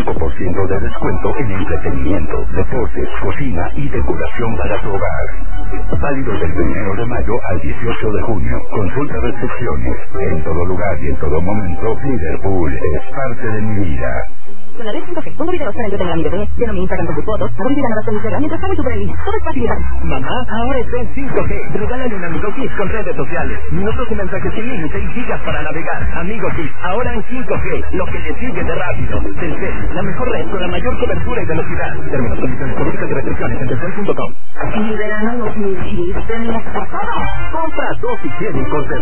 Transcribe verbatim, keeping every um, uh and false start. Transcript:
cinco por ciento de descuento en entretenimiento, deportes, cocina y decoración para tu hogar. Válido del primero de mayo al dieciocho de junio. Consulta restricciones. En todo lugar y en todo momento, Liverpool es parte de mi vida. Con la red cinco G, pongo videos para entretener a mi bebé, lleno mi Instagram con tus fotos, voy mirando las publicidades mientras hago super ahí. Todo es facilidad. Mamá, ahora está en cinco G. Regálale un Amigo Kids con redes sociales. Minutos y mensajes sin límite y gigas para navegar. Amigo Kids, ahora en cinco G. Lo que le sigue de rápido. Telcel, la mejor red con la mayor cobertura y velocidad. Términos, condiciones, políticas y restricciones en telcel punto com. En el verano dos mil quince tenemos pasado. Compra dos y cien en Corte